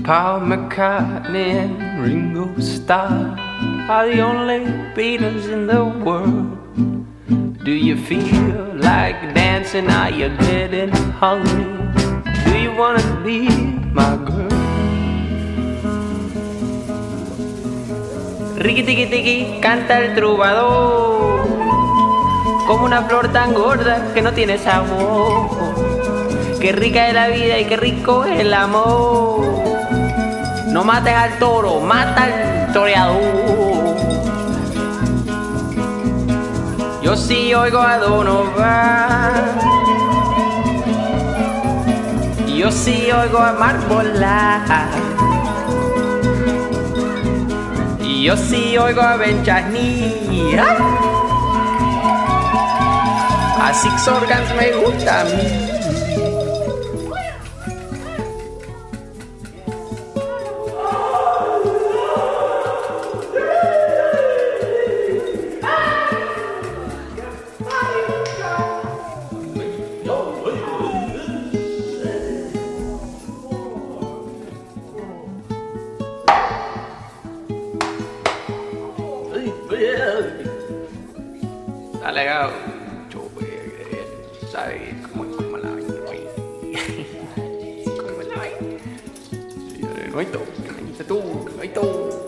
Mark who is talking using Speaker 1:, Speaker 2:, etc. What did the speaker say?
Speaker 1: Paul McCartney and Ringo Starr are the only Beatles in the world. Do you feel like dancing? Are you getting hungry? Do you wanna be my girl? Riqui tiqui tiqui, canta el trovador, como una flor tan gorda que no tiene sabor. Qué rica es la vida y qué rico es el amor. No mates al toro, mata al toreador. Yo sí oigo a Donovan, yo sí oigo a Marbola, y yo sí oigo a Ben Chesney. A Six Organs me gusta a mí. Está legado. ¿Sabes cómo es la vaina? ¿Cómo es la vaina? No hay todo, tú, no hay todo.